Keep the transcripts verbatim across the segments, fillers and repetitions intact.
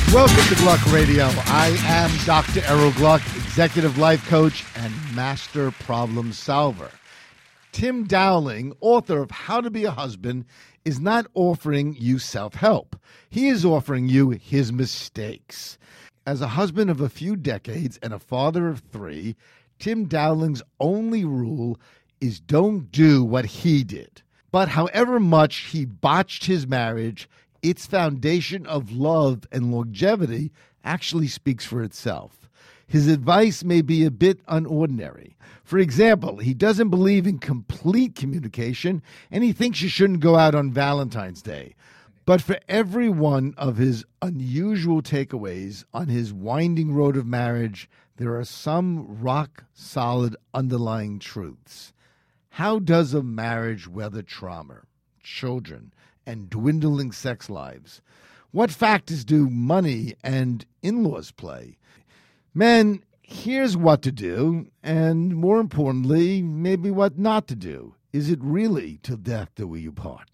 Welcome to Gluck Radio. I am Doctor Errol Gluck, executive life coach and master problem solver. Tim Dowling, author of How to Be a Husband, is not offering you self-help. He is offering you his mistakes. As a husband of a few decades and a father of three, Tim Dowling's only rule is don't do what he did. But however much he botched his marriage, its foundation of love and longevity actually speaks for itself. His advice may be a bit unordinary. For example, he doesn't believe in complete communication, and he thinks you shouldn't go out on Valentine's Day. But for every one of his unusual takeaways on his winding road of marriage, there are some rock-solid underlying truths. How does a marriage weather trauma, children, and dwindling sex lives? What factors do money and in-laws play? Men, here's what to do, and more importantly, maybe what not to do. Is it really till death do we part?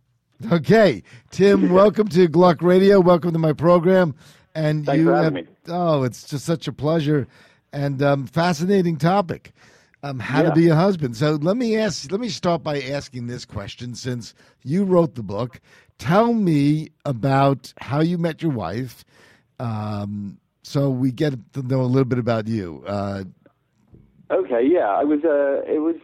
Okay, Tim, welcome to Gluck Radio. Welcome to my program. And Thanks you for have, having me. Oh, it's just such a pleasure and um, fascinating topic. Um, how Yeah. to be a husband. So let me ask. Let me start by asking this question. Since you wrote the book, tell me about how you met your wife, um, so we get to know a little bit about you. Uh, Okay, yeah, I was. Uh, it was.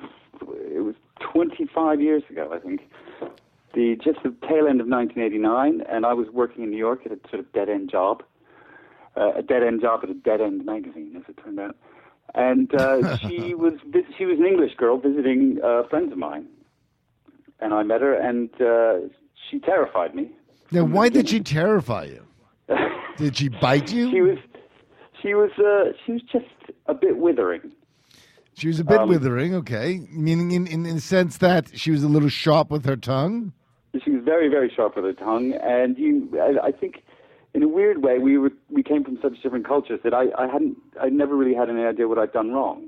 It was twenty-five years ago, I think. The just the tail end of nineteen eighty-nine, and I was working in New York at a sort of dead end job, uh, a dead end job at a dead end magazine, as it turned out. And uh, she was she was an English girl visiting uh, friends of mine, and I met her, and uh, she terrified me. now, why did she terrify you? Did she bite you? She was she was uh, she was just a bit withering. She was a bit um, withering. Okay, meaning in, in in the sense that she was a little sharp with her tongue. She was very very sharp with her tongue, and you I, I think. In a weird way, we were we came from such different cultures that I, I hadn't I never really had any idea what I'd done wrong.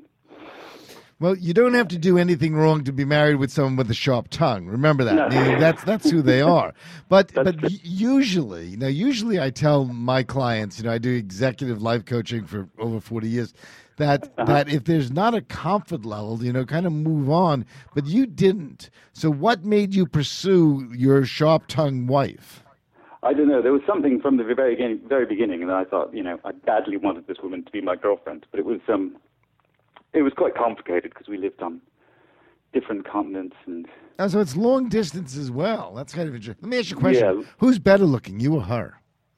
Well, you don't have to do anything wrong to be married with someone with a sharp tongue. Remember that. No. I mean, that's that's who they are. But That's but true. u- usually, now usually I tell my clients, you know, I do executive life coaching for over forty years, that Uh-huh. that if there's not a comfort level, you know, kind of move on. But you didn't. So what made you pursue your sharp-tongued wife? I don't know. There was something from the very beginning, very beginning, and I thought, you know, I badly wanted this woman to be my girlfriend. But it was um, it was quite complicated because we lived on different continents, and Oh, so it's long distance as well. That's kind of interesting. Let me ask you a question. Yeah. Who's better looking, you or her?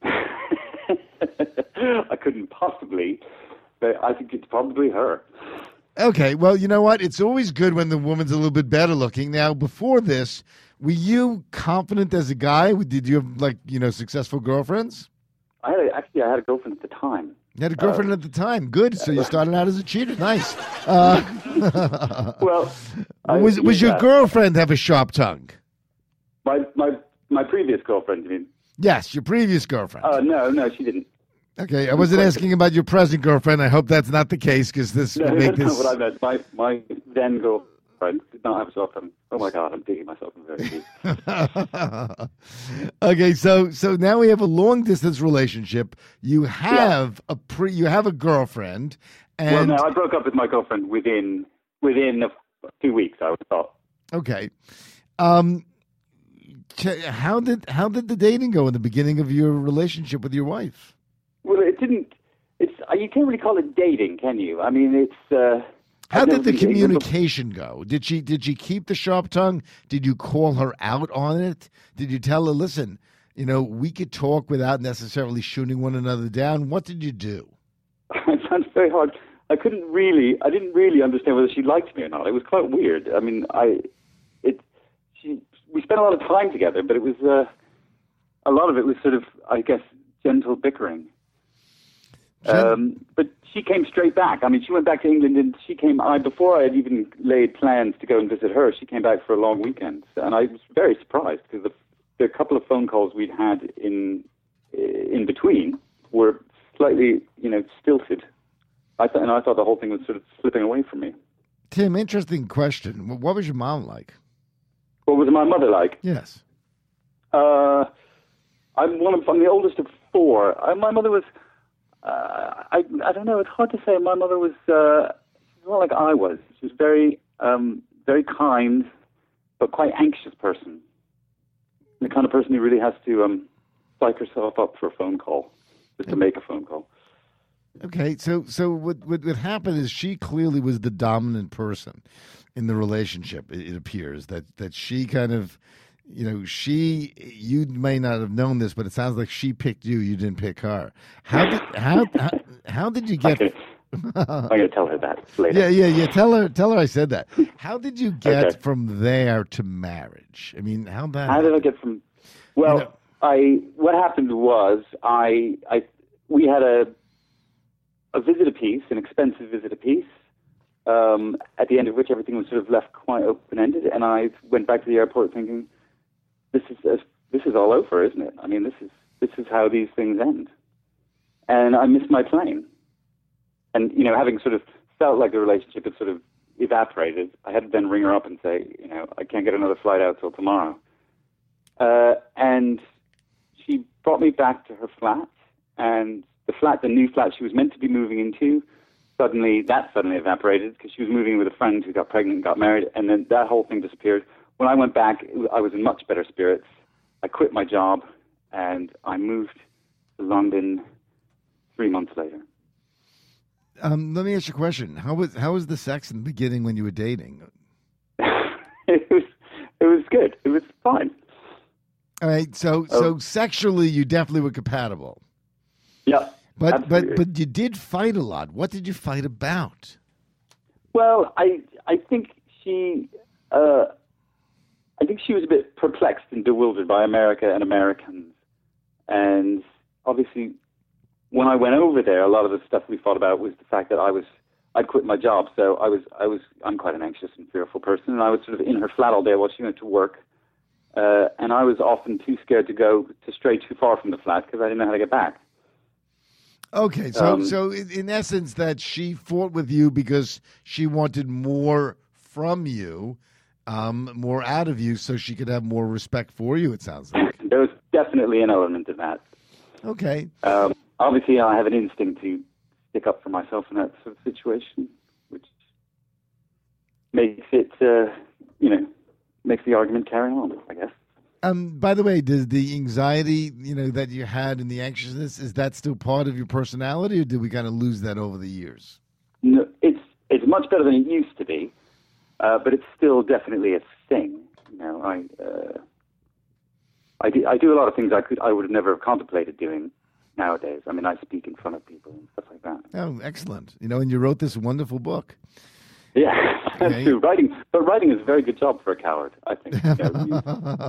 I couldn't possibly. But I think it's probably her. Okay, well, you know what? It's always good when the woman's a little bit better looking. Now, before this, were you confident as a guy? Did you have, like, you know, successful girlfriends? I had a, actually I had a girlfriend at the time. You had a girlfriend at the time. Good. So you started out as a cheater. Nice. Uh, Well, I- was was your yeah, girlfriend have a sharp tongue? my my my previous girlfriend? You mean? Yes, your previous girlfriend. Oh no, no, she didn't. Okay, I wasn't asking about your present girlfriend. I hope that's not the case because this No, will make that's not this. what I meant. My my then girlfriend did not have a cell phone. Oh my God, I'm digging myself in very deep. Okay, so so now we have a long distance relationship. You have a pre, you have a girlfriend, Well, and no, I broke up with my girlfriend within within a few weeks. I would thought. okay, um, ch- how did how did the dating go in the beginning of your relationship with your wife? Well, it didn't. It's you can't really call it dating, can you? I mean, it's. Uh, How I've did the never been- communication go? Did she did she keep the sharp tongue? Did you call her out on it? Did you tell her, listen, you know, we could talk without necessarily shooting one another down? What did you do? It sounds very hard. I couldn't really. I didn't really understand whether she liked me or not. It was quite weird. I mean, I. It. She. We spent a lot of time together, but it was. Uh, a lot of it was sort of, I guess, gentle bickering. Um, but she came straight back. I mean, she went back to England, and she came. I before I had even laid plans to go and visit her, she came back for a long weekend, and I was very surprised because the, the couple of phone calls we'd had in in between were slightly, you know, stilted. I thought, and I thought the whole thing was sort of slipping away from me. Tim, interesting question. What was your mom like? What was my mother like? Yes. Uh, I'm one of I'm the oldest of four. Uh, my mother was, uh, I I don't know, it's hard to say. My mother was, uh, she's not like I was. She was very, um, very kind, but quite anxious person. The kind of person who really has to um, psych herself up for a phone call, just to make a phone call. Okay, so so what, what what happened is she clearly was the dominant person in the relationship. It, it appears that that she kind of, you know, she you may not have known this, but it sounds like she picked you. You didn't pick her. How did how how, how did you get? Okay. I'm going to tell her that later. Yeah, yeah, yeah. Tell her tell her I said that. How did you get Okay. from there to marriage? I mean, how that? How did I get from? Well, You know- I what happened was I I we had a a visit apiece, an expensive visit apiece, um, at the end of which everything was sort of left quite open ended, and I went back to the airport thinking, this is this is all over, isn't it? I mean, this is this is how these things end, and I missed my plane, and you know, having sort of felt like the relationship had sort of evaporated, I had to then ring her up and say, you know, I can't get another flight out till tomorrow. Uh, and she brought me back to her flat, and the flat, the new flat she was meant to be moving into, suddenly, that suddenly evaporated because she was moving with a friend who got pregnant and got married, and then that whole thing disappeared. When I went back, I was in much better spirits. I quit my job, and I moved to London three months later. Um, let me ask you a question. How was how was the sex in the beginning when you were dating? it was it was good. It was fine. All right, so Oh. so sexually, you definitely were compatible. Yeah. But absolutely. but but you did fight a lot. What did you fight about? Well, I I think she uh, I think she was a bit perplexed and bewildered by America and Americans, and obviously, when I went over there, a lot of the stuff we fought about was the fact that I was I'd quit my job, so I was I was I'm quite an anxious and fearful person, and I was sort of in her flat all day while she went to work, uh, and I was often too scared to go to stray too far from the flat because I didn't know how to get back. Okay, so Um, so in, in essence, that she fought with you because she wanted more from you, um, more out of you, so she could have more respect for you. It sounds like. There was definitely an element of that. Okay. Um, obviously, I have an instinct to stick up for myself in that sort of situation, which makes it, uh, you know, makes the argument carry on, I guess. Um. By the way, does the anxiety, you know, that you had and the anxiousness, is that still part of your personality, or did we kind of lose that over the years? No, it's it's much better than it used to be, uh, but it's still definitely a thing. You know, I uh, I, do, I do a lot of things I could I would have never contemplated doing nowadays. I mean, I speak in front of people and stuff like that. Oh, excellent. You know, and you wrote this wonderful book. Yeah, that's Okay. true. Writing, but writing is a very good job for a coward, I think. You know,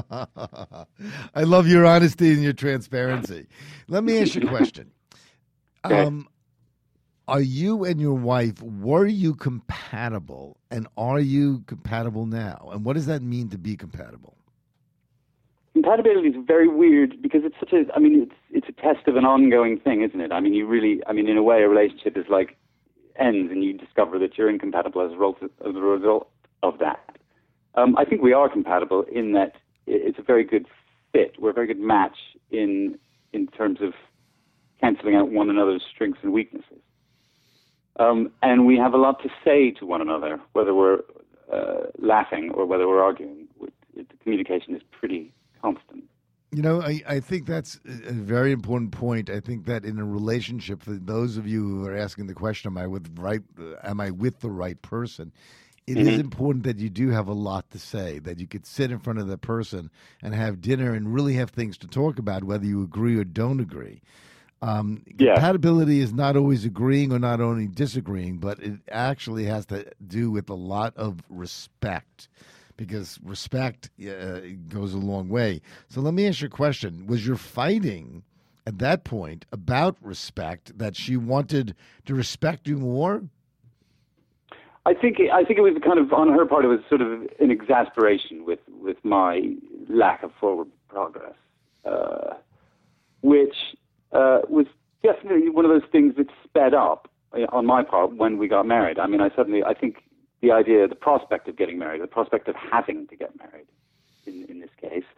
I love your honesty and your transparency. Let me ask you a question. Okay. Um, are you and your wife, were you compatible, and are you compatible now? And what does that mean to be compatible? compatibility is very weird because it's such a, I mean, it's it's a test of an ongoing thing, isn't it? I mean, you really, I mean, in a way, a relationship is like ends and you discover that you're incompatible as a result of, as a result of that. Um, I think we are compatible in that it's a very good fit. We're a very good match in in terms of cancelling out one another's strengths and weaknesses. Um, and we have a lot to say to one another, whether we're uh, laughing or whether we're arguing. The communication is pretty constant. You know, I, I think that's a very important point. I think that in a relationship, for those of you who are asking the question, am I with right? Am I with the right person? It Mm-hmm. is important that you do have a lot to say, that you could sit in front of the person and have dinner and really have things to talk about, whether you agree or don't agree. Um, Yeah. Compatibility is not always agreeing or not only disagreeing, but it actually has to do with a lot of respect, because respect uh, goes a long way. So let me ask you a question. Was your fighting at that point about respect, that she wanted to respect you more? I think I think it was kind of on her part. It was sort of an exasperation with, with my lack of forward progress, uh, which uh, was definitely one of those things that sped up on my part when we got married. I mean, I suddenly I think the idea, the prospect of getting married, the prospect of having to get married, in, in this case,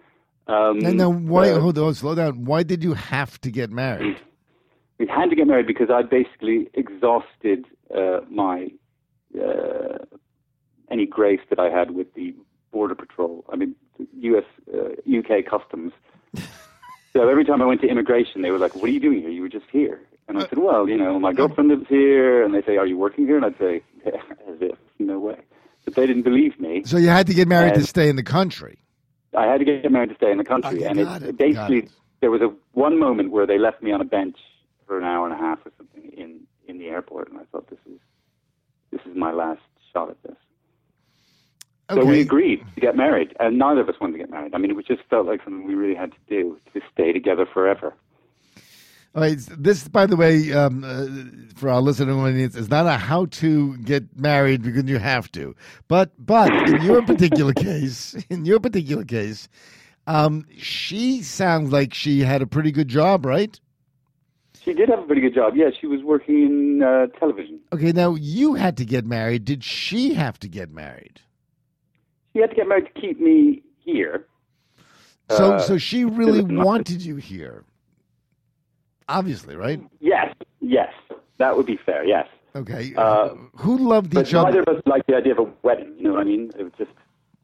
Um, And now, why? uh, hold on, slow down. Why did you have to get married? We had to get married because I basically exhausted uh, my uh, any grace that I had with the Border Patrol. I mean, U S, uh, U K Customs. So every time I went to immigration, they were like, "What are you doing here? You were just here." And I said, "Well, you know, my girlfriend lives here." And they say, "Are you working here?" And I'd say, "As if, no way." But they didn't believe me. So you had to get married And to stay in the country. I had to get married to stay in the country. Okay, and got it, it, basically, got it. there was a one moment where they left me on a bench for an hour and a half or something in, in the airport, and I thought, this is this is my last shot at this. Okay. So we agreed to get married, and neither of us wanted to get married. I mean, it just felt like something we really had to do to stay together forever. All right. This, by the way, um, uh, for our listening audience, is not a how to get married because you have to. But, but in your particular case, in your particular case, um, she sounds like she had a pretty good job, right? She did have a pretty good job. Yeah, she was working in uh, television. Okay. Now you had to get married. Did she have to get married? She had to get married to keep me here. So, Uh, so she really it was not- wanted you here. Obviously, right? Yes, yes, that would be fair. Yes. Okay. Uh, Who loved But each other? neither of us liked the idea of a wedding. You know what I mean? It was just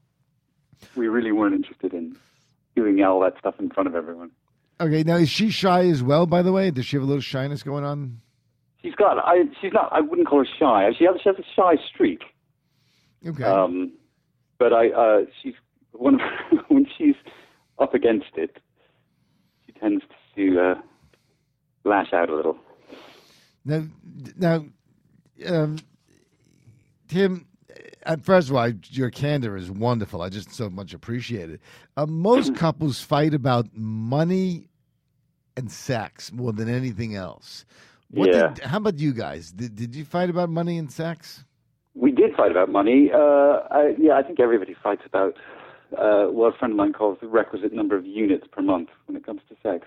we really weren't interested in doing all that stuff in front of everyone. Okay. Now, is she shy as well? By the way, does she have a little shyness going on? She's got. I. She's not. I wouldn't call her shy. She has. She has a shy streak. Okay. Um, but I. Uh, she's one of when she's up against it, she tends to uh, lash out a little. Now, now, um, Tim. Uh, first of all, your candor is wonderful. I just so much appreciate it. Uh, most couples fight about money and sex more than anything else. What Yeah. Did, how about you guys? Did Did you fight about money and sex? We did fight about money. Uh, I, yeah, I think everybody fights about uh, what a friend of mine calls the requisite number of units per month when it comes to sex.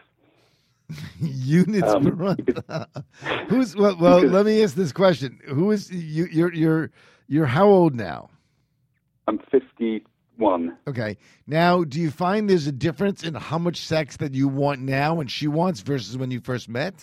Units Um, per month. Who's well? Well, because- let me ask this question: Who is you? You're you're you're how old now? I'm fifty-one. Okay. Now, do you find there's a difference in how much sex that you want now and she wants versus when you first met?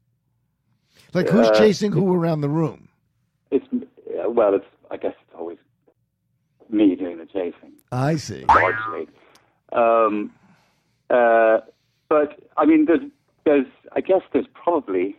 Like, who's Uh, chasing who around the room? It's uh, well, it's I guess it's always me doing the chasing, I see. largely. Um, uh, but I mean, there's, there's, I guess there's probably,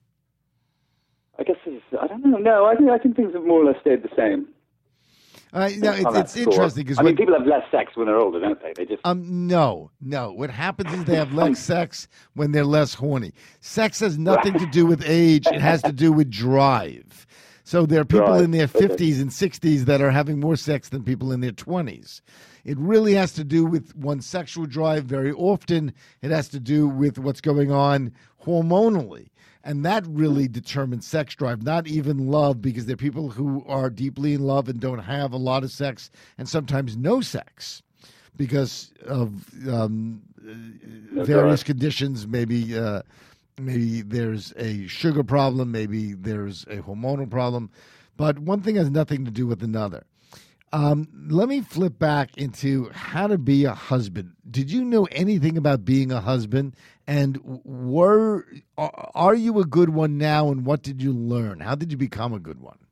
I guess there's, I don't know. No, I think I think things have more or less stayed the same. Uh, no, on it's, that it's score. interesting because I mean, people have less sex when they're older, don't they? They just um no no what happens is they have less sex when they're less horny. Sex has nothing to do with age; it has to do with drive. So there are people Right. in their Okay. fifties and sixties that are having more sex than people in their twenties. It really has to do with one's sexual drive. Very often, it has to do with what's going on hormonally. And that really determines sex drive, not even love, because there are people who are deeply in love and don't have a lot of sex and sometimes no sex because of um, That's various right. conditions. Maybe uh, maybe there's a sugar problem, maybe there's a hormonal problem. But one thing has nothing to do with another. Um, let me flip back into how to be a husband. Did you know anything about being a husband? And were are, are you a good one now? And what did you learn? How did you become a good one?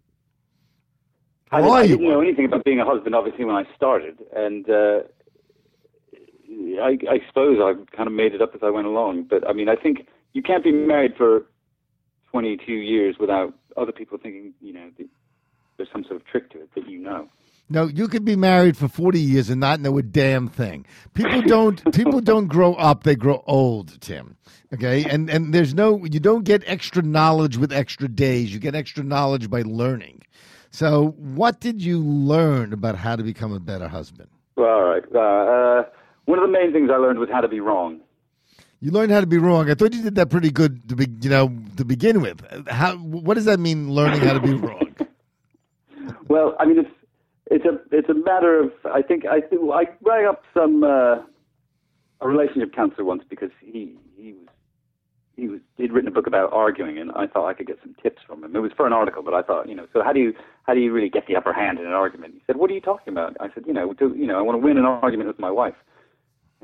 I, Or didn't- are I you didn't know one? anything about being a husband, obviously, when I started, and uh, I, I suppose I kind of made it up as I went along. But I mean, I think you can't be married for twenty-two years without other people thinking, you know, that there's some sort of trick to it that you know. No, you could be married for forty years and not know a damn thing. People don't people don't grow up, they grow old, Tim. Okay? And and there's no you don't get extra knowledge with extra days. You get extra knowledge by learning. So, what did you learn about how to become a better husband? Well, all right. Uh, uh, one of the main things I learned was how to be wrong. You learned how to be wrong. I thought you did that pretty good to be, you know, to begin with. How what does that mean, learning how to be wrong? Well, I mean, it's it's a it's a matter of I think I think I rang up some uh, a relationship counselor once because he he was he was he'd written a book about arguing, and I thought I could get some tips from him. It was for an article, but I thought, you know, so how do you how do you really get the upper hand in an argument? He said, "What are you talking about?" I said, "You know, do, you know, I want to win an argument with my wife." And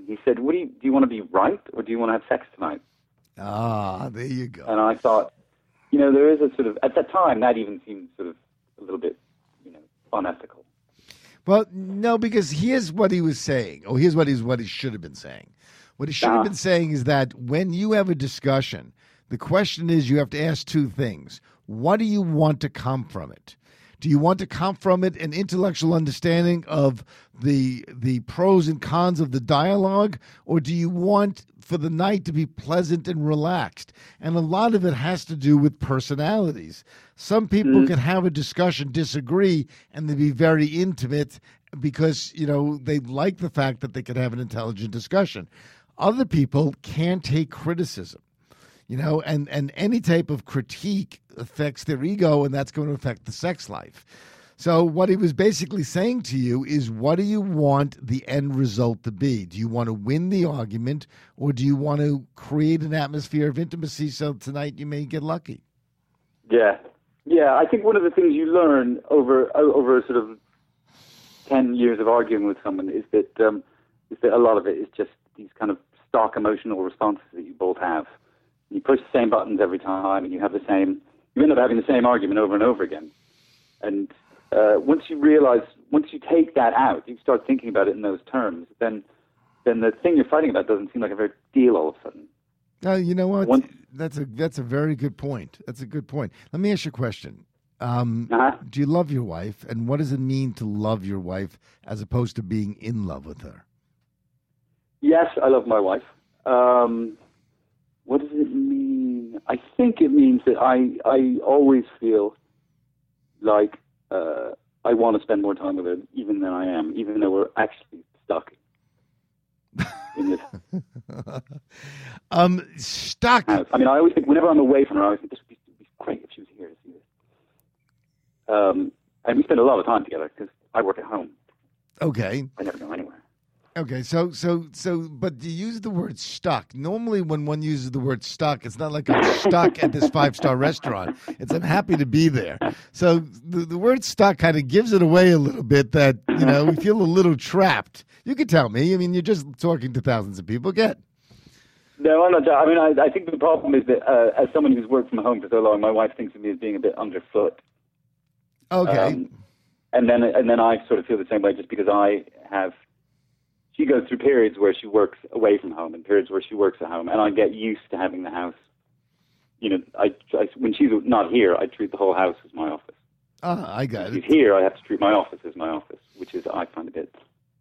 He said, "What do you do? You want to be right, or do you want to have sex tonight?" Ah, there you go. And I thought, you know, there is a sort of at that time that even seemed sort of a little bit, you know, unethical. Well, no, because here's what he was saying. Oh, here's what he's what he should have been saying. What he should have Ah. been saying is that when you have a discussion, the question is you have to ask two things. What do you want to come from it? Do you want to come from it an intellectual understanding of the the pros and cons of the dialogue, or do you want for the night to be pleasant and relaxed? And a lot of it has to do with personalities. Some people Mm-hmm. can have a discussion, disagree, and they be very intimate because, you know, they like the fact that they can have an intelligent discussion. Other people can't take criticism. You know, and, and any type of critique affects their ego, and that's going to affect the sex life. So what he was basically saying to you is, what do you want the end result to be? Do you want to win the argument, or do you want to create an atmosphere of intimacy so tonight you may get lucky? Yeah, yeah. I think one of the things you learn over over sort of ten years of arguing with someone is that um, is that a lot of it is just these kind of stock emotional responses that you both have. You push the same buttons every time, and you have the same. You end up having the same argument over and over again. And uh, once you realize, once you take that out, you start thinking about it in those terms. Then, then the thing you're fighting about doesn't seem like a very deal all of a sudden. Uh, you know what? Once, that's a that's a very good point. That's a good point. Let me ask you a question. Um, uh-huh. Do you love your wife, and what does it mean to love your wife as opposed to being in love with her? Yes, I love my wife. Um, What does it mean? I think it means that I I always feel like uh, I want to spend more time with her even than I am, even though we're actually stuck in this um, stuck. house. I mean, I always think, whenever I'm away from her, I always think this would be, would be great if she was here to see this. Um, and we spend a lot of time together because I work at home. Okay. I never go anywhere. Okay, so so so, but you use the word stuck. Normally, when one uses the word stuck, it's not like I'm stuck at this five star restaurant. It's I'm happy to be there. So the the word stuck kind of gives it away a little bit. That you know we feel a little trapped. You could tell me. I mean, you're just talking to thousands of people. Get. No, I'm not. I mean, I, I think the problem is that uh, as someone who's worked from home for so long, my wife thinks of me as being a bit underfoot. Okay. Um, and then and then I sort of feel the same way, just because I have. She goes through periods where she works away from home and periods where she works at home, and I get used to having the house. You know, I, I when she's not here, I treat the whole house as my office. Ah, I got If it. she's here, I have to treat my office as my office, which is I find a bit.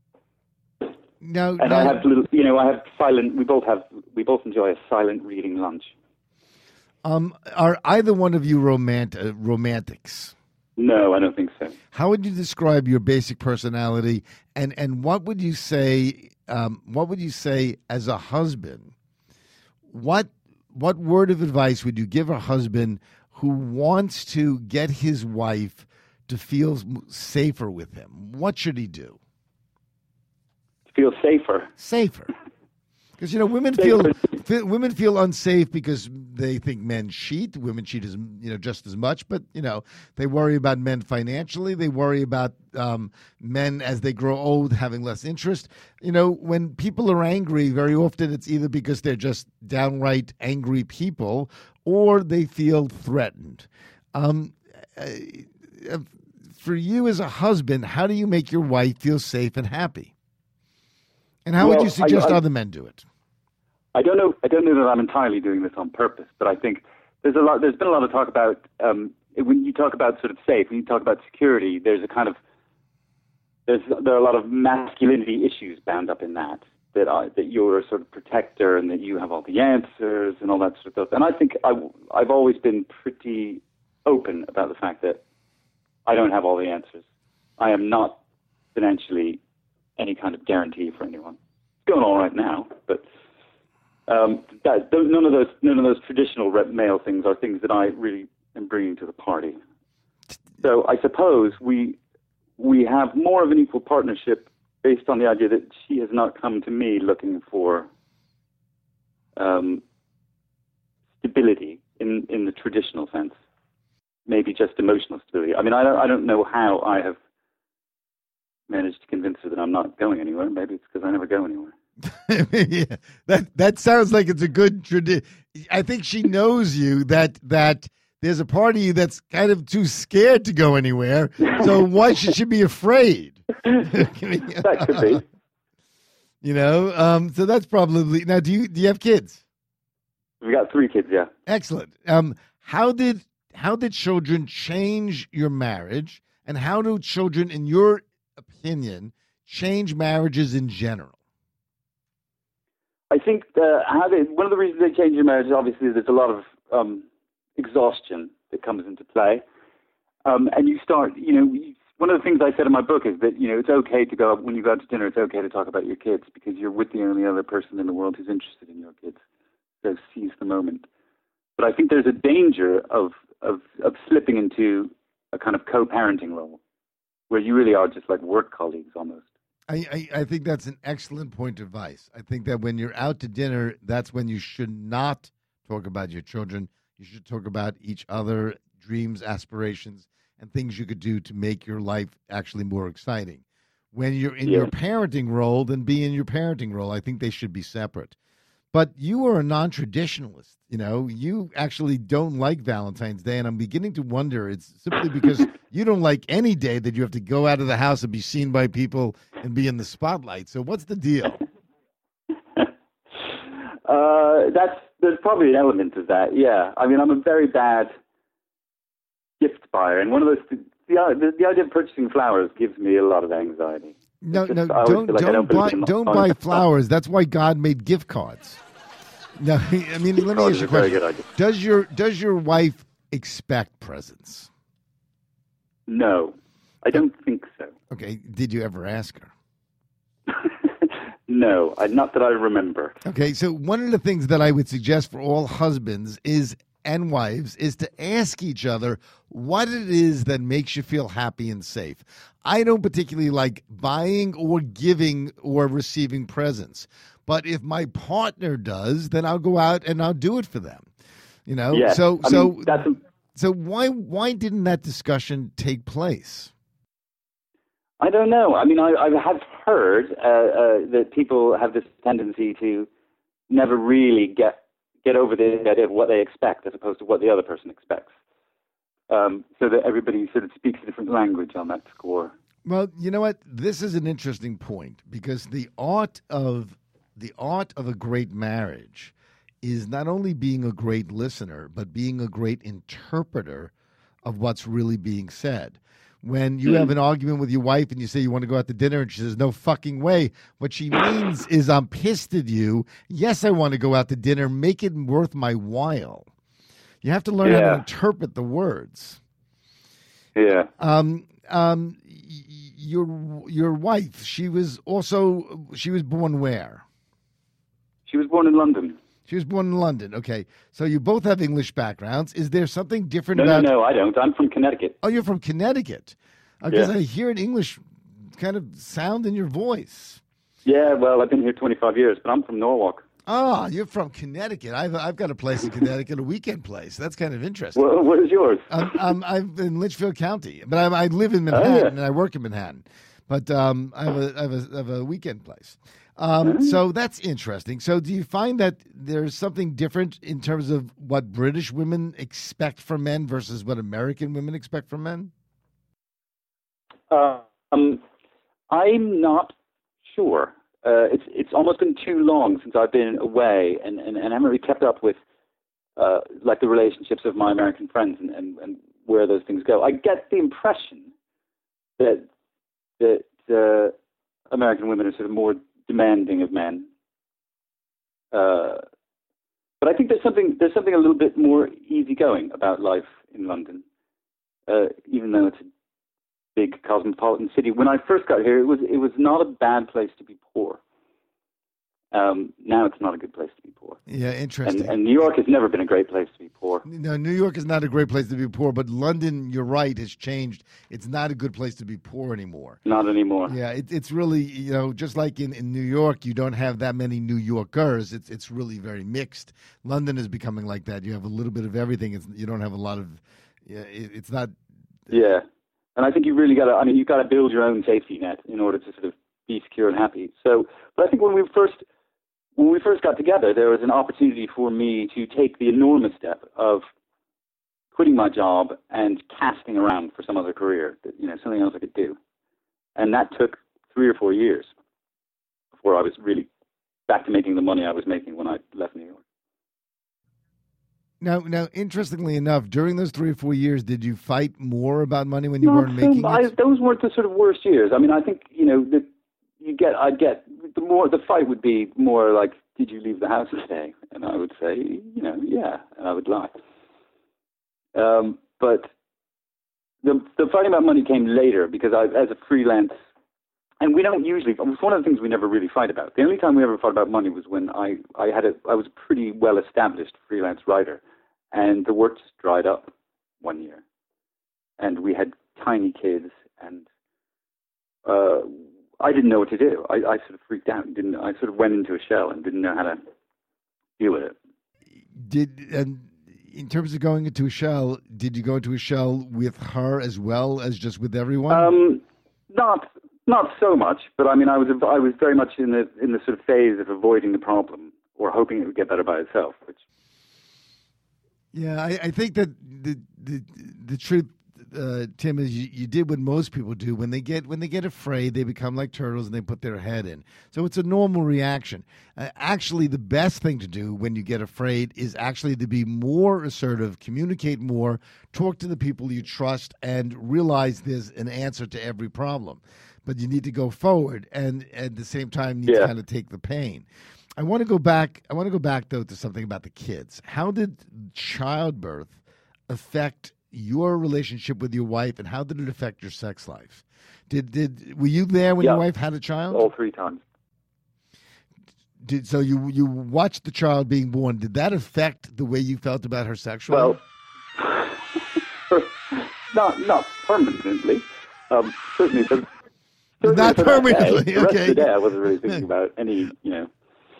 Now, And now I have little, you know, I have silent. We both have, we both enjoy a silent reading lunch. um, are either one of you romantic uh, romantics? No, I don't think so. How would you describe your basic personality, and, and what would you say? Um, what would you say as a husband? What what word of advice would you give a husband who wants to get his wife to feel safer with him? What should he do? Feel safer. Safer. Because, you know, women feel f- women feel unsafe because they think men cheat. Women cheat as you know just as much, but you know they worry about men financially. They worry about um, men as they grow old having less interest. You know, when people are angry, very often it's either because they're just downright angry people, or they feel threatened. Um, uh, for you as a husband, how do you make your wife feel safe and happy? And how Well, would you suggest I, I, other men do it? I don't know. I don't know that I'm entirely doing this on purpose, but I think there's a lot. There's been a lot of talk about um, when you talk about sort of safe, when you talk about security. There's a kind of there's there are a lot of masculinity issues bound up in that. That I, that you're a sort of protector and that you have all the answers and all that sort of stuff. And I think I, I've always been pretty open about the fact that I don't have all the answers. I am not financially any kind of guarantee for anyone. It's going all right now, but um, that, none of those none of those traditional male things are things that I really am bringing to the party. So I suppose we we have more of an equal partnership based on the idea that she has not come to me looking for um, stability in, in the traditional sense, maybe just emotional stability. I mean, I don't I don't know how I have managed to convince her that I'm not going anywhere. Maybe it's because I never go anywhere. Yeah, that that sounds like it's a good tradition. I think she knows you that that there's a part of you that's kind of too scared to go anywhere. So why should she be afraid? That could be. You know, um, so that's probably now. Do you do you have kids? We got three kids. Yeah. Excellent. Um, how did how did children change your marriage, and how do children, in your opinion, change marriages in general? I think the, how they, one of the reasons they change your marriage is obviously there's a lot of um, exhaustion that comes into play. Um, and you start, you know, one of the things I said in my book is that, you know, it's okay to go, when you go out to dinner, it's okay to talk about your kids because you're with the only other person in the world who's interested in your kids. So seize the moment. But I think there's a danger of, of, of slipping into a kind of co-parenting role where you really are just like work colleagues almost. I, I, I think that's an excellent point of advice. I think that when you're out to dinner, that's when you should not talk about your children. You should talk about each other, dreams, aspirations, and things you could do to make your life actually more exciting. When you're in Yeah. your parenting role, then be in your parenting role. I think they should be separate. But you are a non-traditionalist. You know, you actually don't like Valentine's Day, and I'm beginning to wonder it's simply because you don't like any day that you have to go out of the house and be seen by people and be in the spotlight. So what's the deal? uh, that's there's probably an element of that. Yeah, I mean, I'm a very bad gift buyer, and one of those the the, the idea of purchasing flowers gives me a lot of anxiety. No, Just, no, I always don't feel like I don't don't buy believe in don't on- buy flowers. That's why God made gift cards. No, I mean, let me Cards ask you a are a very question. good idea. Does your does your wife expect presents? No, I don't think so. Okay, did you ever ask her? No, I, not that I remember. Okay, so one of the things that I would suggest for all husbands is and wives is to ask each other what it is that makes you feel happy and safe. I don't particularly like buying or giving or receiving presents, but if my partner does, then I'll go out and I'll do it for them. You know, Yeah, so I so mean, that's a, so why why didn't that discussion take place? I don't know. I mean, I, I have heard uh, uh, that people have this tendency to never really get get over the idea of what they expect as opposed to what the other person expects. Um, so that everybody sort of speaks a different language on that score. Well, you know what? This is an interesting point because the art of the art of a great marriage is not only being a great listener, but being a great interpreter of what's really being said. When you have an argument with your wife and you say you want to go out to dinner and she says, no fucking way, what she means is I'm pissed at you. Yes, I want to go out to dinner. Make it worth my while. You have to learn how to Yeah. interpret the words. Yeah. Um, um, y- your your wife, she was also, she was born where? She was born in London. She was born in London. Okay. So you both have English backgrounds. Is there something different No, about... no, no, I don't. I'm from Connecticut. Oh, you're from Connecticut. Because Yeah. I hear an English kind of sound in your voice. Yeah, well, I've been here twenty-five years, but I'm from Norwalk. Ah, you're from Connecticut. I've I've got a place in Connecticut, a weekend place. That's kind of interesting. Well, what is yours? I'm, I'm, I'm in Litchfield County, but I, I live in Manhattan Oh, yeah. and I work in Manhattan. But um, I, have a, I, have a, I have a weekend place. Um, so that's interesting. So do you find that there's something different in terms of what British women expect from men versus what American women expect from men? Uh, um, I'm not sure. Uh, it's it's almost been too long since I've been away, and, and, and I haven't really kept up with uh, like the relationships of my American friends and, and, and where those things go. I get the impression that that uh, American women are sort of more demanding of men, uh, but I think there's something there's something a little bit more easygoing about life in London, uh, even though it's a big cosmopolitan city. When I first got here, it was it was not a bad place to be poor. Um, now it's not a good place to be poor. Yeah, interesting. And, and New York has never been a great place to be poor. No, New York is not a great place to be poor, but London, you're right, has changed. It's not a good place to be poor anymore. Not anymore. Yeah, it, it's really, you know, just like in, in New York, you don't have that many New Yorkers. It's it's really very mixed. London is becoming like that. You have a little bit of everything. It's, you don't have a lot of, yeah, it, it's not. Yeah. And I think you really got to, I mean, you've got to build your own safety net in order to sort of be secure and happy. So, but I think when we first when we first got together, there was an opportunity for me to take the enormous step of quitting my job and casting around for some other career, you know, something else I could do. And that took three or four years before I was really back to making the money I was making when I left New York. Now, now, interestingly enough, during those three or four years, did you fight more about money when you no, weren't making I, it? Those weren't the sort of worst years. I mean, I think, you know, the, you get, I'd get, the more, the fight would be more like, did you leave the house today? And I would say, you know, yeah, and I would lie. Um, but the the fighting about money came later because I, as a freelance, and we don't usually, it was one of the things we never really fight about. The only time we ever fought about money was when I, I had a, I was a pretty well-established freelance writer, and the work just dried up one year. And we had tiny kids, and uh, I didn't know what to do. I, I sort of freaked out. And didn't I sort of went into a shell and didn't know how to deal with it. Did and in terms of going into a shell, did you go into a shell with her as well as just with everyone? Um, not not so much, but I mean, I was I was very much in the in the sort of phase of avoiding the problem or hoping it would get better by itself. Which yeah, I, I think that the the the truth. Uh, Tim, is you, you did what most people do when they get when they get afraid, they become like turtles and they put their head in. So it's a normal reaction. Uh, actually, the best thing to do when you get afraid is actually to be more assertive, communicate more, talk to the people you trust, and realize there's an answer to every problem. But you need to go forward, and at the same time, you need yeah. to kind of take the pain. I want to go back. I want to go back though to something about the kids. How did childbirth affect your relationship with your wife, and how did it affect your sex life? Did did were you there when yeah. your wife had a child? All three times. Did so you you watched the child being born? Did that affect the way you felt about her sexually? Well, not not permanently. Um, certainly, for, certainly not for permanently. That day. The rest Okay. of the day, I wasn't really thinking about any, you know.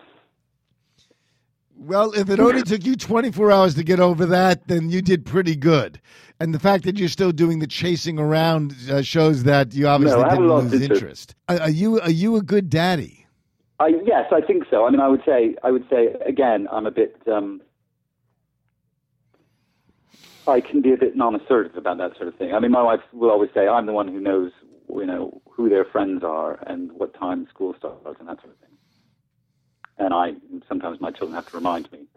Well, if it only took you twenty-four hours to get over that, then you did pretty good. And the fact that you're still doing the chasing around uh, shows that you obviously no, didn't lose interest. interest. Are, are you are you a good daddy? I, yes, I think so. I mean, I would say, I would say again, I'm a bit. Um, I can be a bit non-assertive about that sort of thing. I mean, my wife will always say, "I'm the one who knows, you know, who their friends are and what time school starts and that sort of thing." And I sometimes my children have to remind me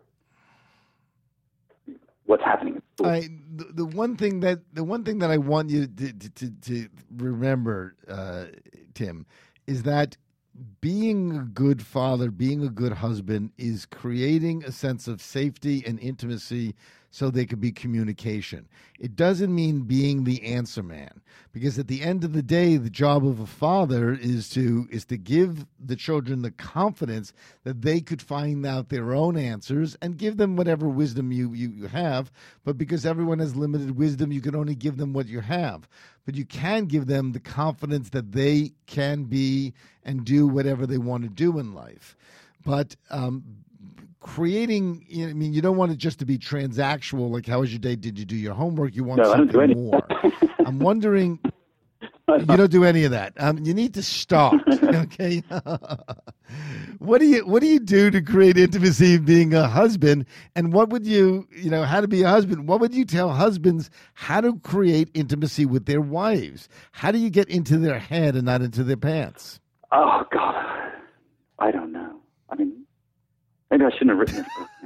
what's happening at school. I, the, the one thing that the one thing that I want you to to, to, to remember, uh, Tim, is that being a good father, being a good husband, is creating a sense of safety and intimacy so there could be communication. It doesn't mean being the answer man, because at the end of the day, the job of a father is to is to give the children the confidence that they could find out their own answers and give them whatever wisdom you, you, you have. But because everyone has limited wisdom, you can only give them what you have. But you can give them the confidence that they can be and do whatever they want to do in life. But um, creating, you know, I mean, you don't want it just to be transactional, like how was your day? Did you do your homework? You want no, something I don't do more. I'm wondering, you don't do any of that. Um, you need to start, okay? What do you What do you do to create intimacy being a husband? And what would you, you know, how to be a husband? What would you tell husbands how to create intimacy with their wives? How do you get into their head and not into their pants? Oh God, I don't know. I mean, maybe I shouldn't have written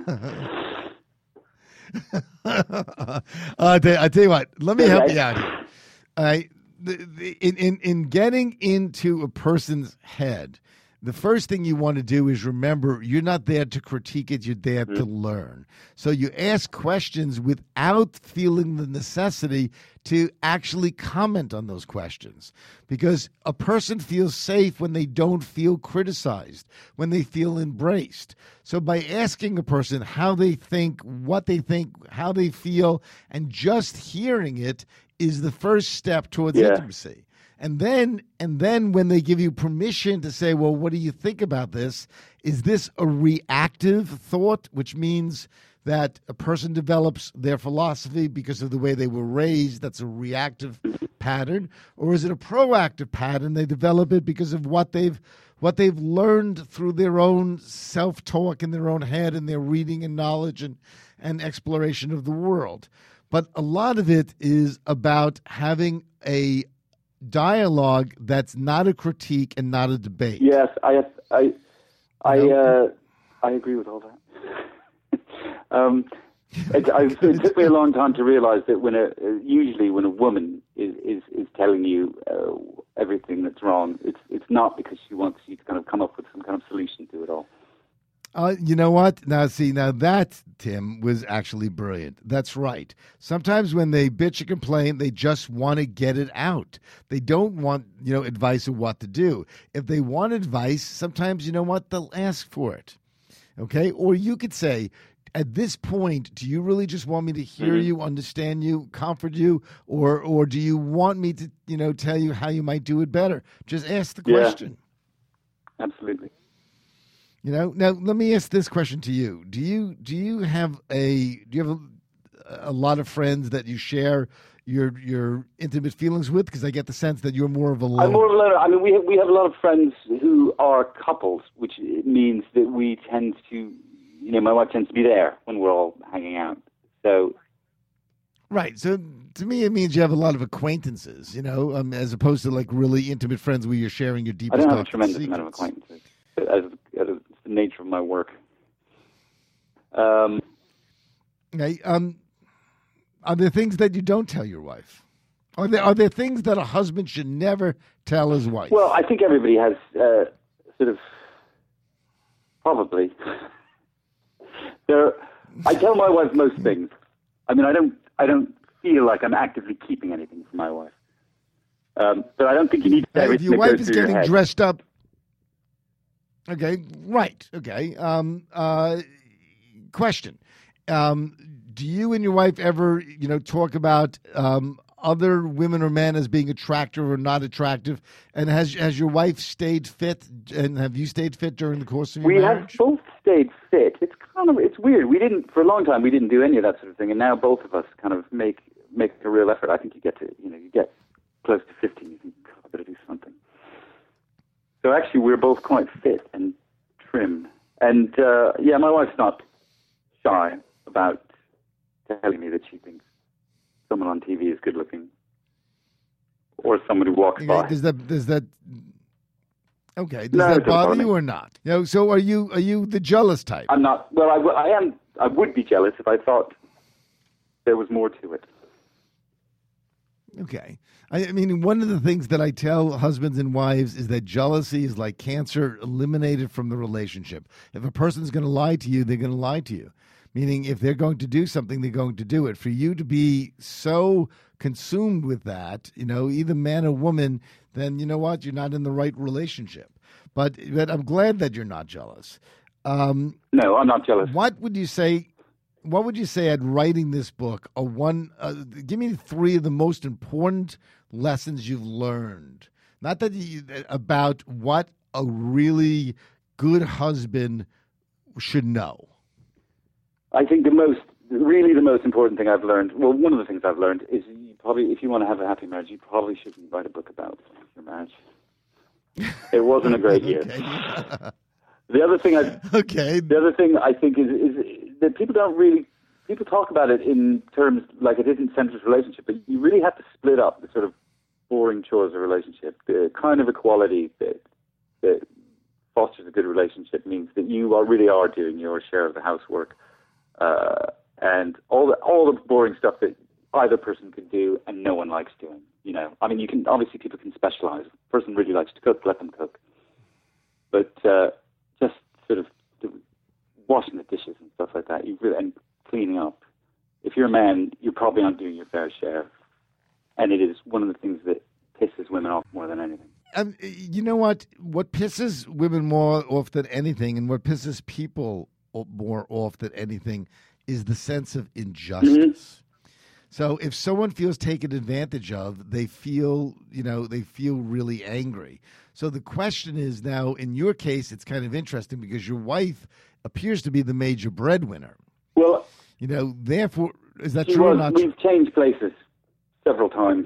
this book. uh, I, tell, I tell you what, let me Yeah, help right. you out here. All right. The, the, in, in, in getting into a person's head, the first thing you want to do is remember you're not there to critique it, you're there Mm-hmm. to learn. So you ask questions without feeling the necessity to actually comment on those questions. Because a person feels safe when they don't feel criticized, when they feel embraced. So by asking a person how they think, what they think, how they feel, and just hearing it is the first step towards Yeah. intimacy. And then and then when they give you permission to say, well, what do you think about this? Is this a reactive thought, which means that a person develops their philosophy because of the way they were raised? That's a reactive pattern, or is it a proactive pattern? They develop it because of what they've what they've learned through their own self-talk in their own head and their reading and knowledge and, and exploration of the world. But a lot of it is about having a dialogue that's not a critique and not a debate. Yes, I I I uh, I agree with all that. um, it, I, it took me a long time to realize that when a usually when a woman is is, is telling you uh, everything that's wrong, it's it's not because she wants you to kind of come up with some kind of solution to it all. Uh, you know what? Now, see, now that, Tim, was actually brilliant. That's right. Sometimes when they bitch and complain, they just want to get it out. They don't want, you know, advice of what to do. If they want advice, sometimes, you know what, they'll ask for it. Okay? Or you could say, at this point, do you really just want me to hear mm-hmm. you, understand you, comfort you, or or do you want me to, you know, tell you how you might do it better? Just ask the question. Yeah. Absolutely. You know, now let me ask this question to you: Do you do you have a do you have a, a lot of friends that you share your your intimate feelings with? Because I get the sense that you're more of a loner. I'm more of a loner. I mean, we have we have a lot of friends who are couples, which means that we tend to, you know, my wife tends to be there when we're all hanging out. So, right. So to me, it means you have a lot of acquaintances, you know, um, as opposed to like really intimate friends where you're sharing your deepest. I don't have a tremendous amount of acquaintances. As, as the nature of my work. Um, okay, um, are there things that you don't tell your wife? Are there are there things that a husband should never tell his wife? Well, I think everybody has uh, sort of probably. there, I tell my wife most things. I mean, I don't I don't feel like I'm actively keeping anything from my wife. Um, but I don't think you need to. Now, if your wife is getting your dressed up. Okay, right. Okay. Um, uh, question: um, Do you and your wife ever, you know, talk about um, other women or men as being attractive or not attractive? And has has your wife stayed fit? And have you stayed fit during the course of your we marriage? We have both stayed fit. It's kind of it's weird. We didn't for a long time. We didn't do any of that sort of thing, and now both of us kind of make make a real effort. I think you get to you know you get close to fifty, you think I've got to do something. So actually, we're both quite fit and trim. And, uh, yeah, my wife's not shy about telling me that she thinks someone on T V is good looking or someone who walks okay, by. Does that, does that, okay, does no, that bother you me. or not? You know, so are you, are you the jealous type? I'm not. Well, I, w- I am. I would be jealous if I thought there was more to it. Okay. I mean, one of the things that I tell husbands and wives is that jealousy is like cancer, eliminated from the relationship. If a person's going to lie to you, they're going to lie to you. Meaning, if they're going to do something, they're going to do it. For you to be so consumed with that, you know, either man or woman, then you know what? You're not in the right relationship. But, but I'm glad that you're not jealous. Um, no, I'm not jealous. What would you say... What would you say at writing this book? A one, uh, give me three of the most important lessons you've learned. Not that you, about what a really good husband should know. I think the most, really the most important thing I've learned. Well, one of the things I've learned is you probably, if you want to have a happy marriage, you probably shouldn't write a book about your marriage. It wasn't a great year. The other thing I okay. The other thing I think is is that people don't really people talk about it in terms like it isn't central relationship, but you really have to split up the sort of boring chores of a relationship. The kind of equality that that fosters a good relationship means that you are really are doing your share of the housework, uh, and all the all the boring stuff that either person can do and no one likes doing. You know, I mean, you can obviously people can specialize. If a person really likes to cook, let them cook, but uh, just sort of washing the dishes and stuff like that, you really, and cleaning up. If you're a man, you're probably not doing your fair share, and it is one of the things that pisses women off more than anything. Um, you know what? What pisses women more off than anything, and what pisses people more off than anything, is the sense of injustice. Mm-hmm. So if someone feels taken advantage of, they feel, you know, they feel really angry. So the question is now, in your case, it's kind of interesting because your wife appears to be the major breadwinner. Well, you know, therefore, is that she true was, or not? We've changed places several times.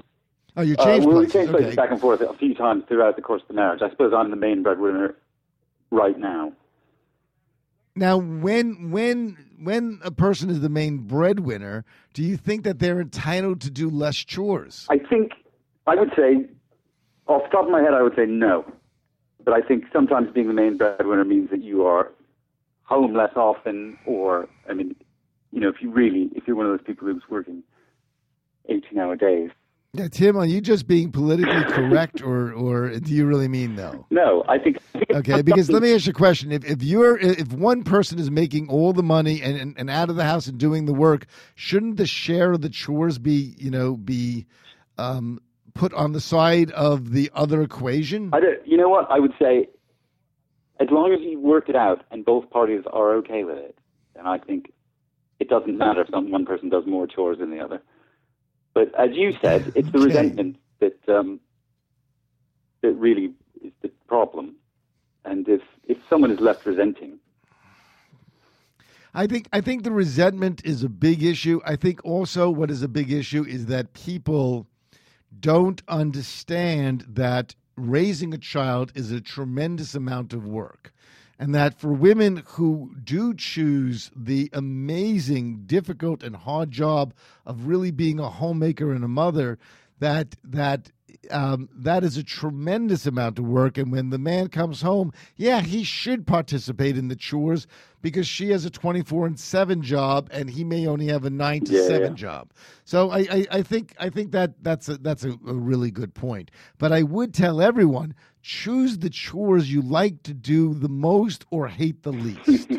Oh, you Uh, changed well, we places. changed places Okay. back and forth a few times throughout the course of the marriage. I suppose I'm the main breadwinner right now. Now, when when when a person is the main breadwinner, do you think that they're entitled to do less chores? I think, I would say, off the top of my head, I would say no. But I think sometimes being the main breadwinner means that you are home less often, or, I mean, you know, if you really, if you're one of those people who's working eighteen-hour days. Yeah, Tim, are you just being politically correct, or or do you really mean no? No, I think... Okay, because let me ask you a question. If if you're if one person is making all the money and, and, and out of the house and doing the work, shouldn't the share of the chores be, you know, be um, put on the side of the other equation? I don't, you know what? I would say, as long as you work it out and both parties are okay with it, then I think it doesn't matter if some, one person does more chores than the other. But as you said, it's the Okay. resentment that um, that really is the problem. And if, if someone is left resenting, I think I think the resentment is a big issue. I think also what is a big issue is that people don't understand that raising a child is a tremendous amount of work. And that for women who do choose the amazing, difficult, and hard job of really being a homemaker and a mother, that that um, that is a tremendous amount of work. And when the man comes home, yeah, he should participate in the chores because she has a twenty-four and seven job, and he may only have a nine to Yeah, seven yeah. job. So I, I, I think I think that that's a, that's a, a really good point. But I would tell everyone, choose the chores you like to do the most or hate the least.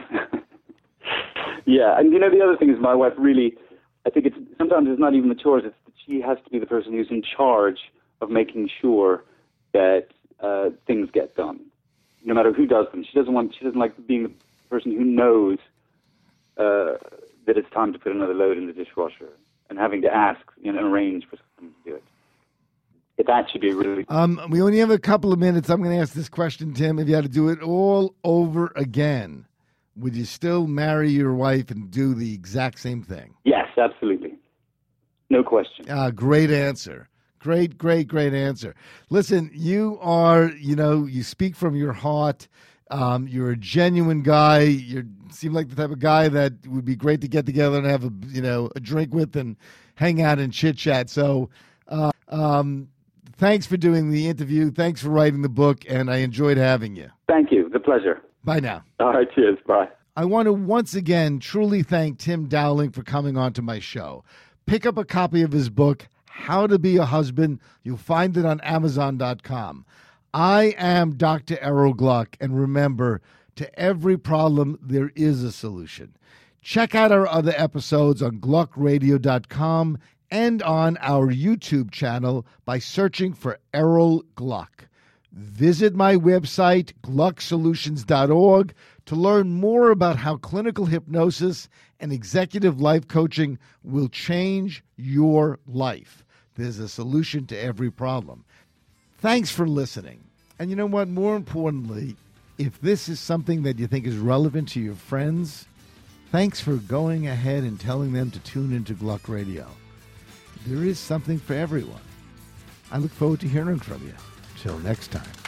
yeah. And you know, the other thing is my wife really, I think it's sometimes it's not even the chores, it's that she has to be the person who's in charge of making sure that uh, things get done, no matter who does them. She doesn't want, she doesn't like being the person who knows uh, that it's time to put another load in the dishwasher and having to ask, you know, and arrange for someone to do it. That should be really... Um, we only have a couple of minutes. I'm going to ask this question, Tim. If you had to do it all over again, would you still marry your wife and do the exact same thing? Yes, absolutely. No question. Uh, great answer. Great, great, great answer. Listen, you are, you know, you speak from your heart. Um, you're a genuine guy. You seem like the type of guy that would be great to get together and have a, you know, a drink with and hang out and chit chat. So, uh, um, thanks for doing the interview. Thanks for writing the book, and I enjoyed having you. Thank you. The pleasure. Bye now. All right, cheers. Bye. I want to once again truly thank Tim Dowling for coming on to my show. Pick up a copy of his book, How to Be a Husband. You'll find it on amazon dot com. I am Doctor Errol Gluck, and remember, to every problem, there is a solution. Check out our other episodes on gluck radio dot com and on our YouTube channel by searching for Errol Gluck. Visit my website, gluck solutions dot org, to learn more about how clinical hypnosis and executive life coaching will change your life. There's a solution to every problem. Thanks for listening. And you know what? More importantly, if this is something that you think is relevant to your friends, thanks for going ahead and telling them to tune into Gluck Radio. There is something for everyone. I look forward to hearing from you. Till next time.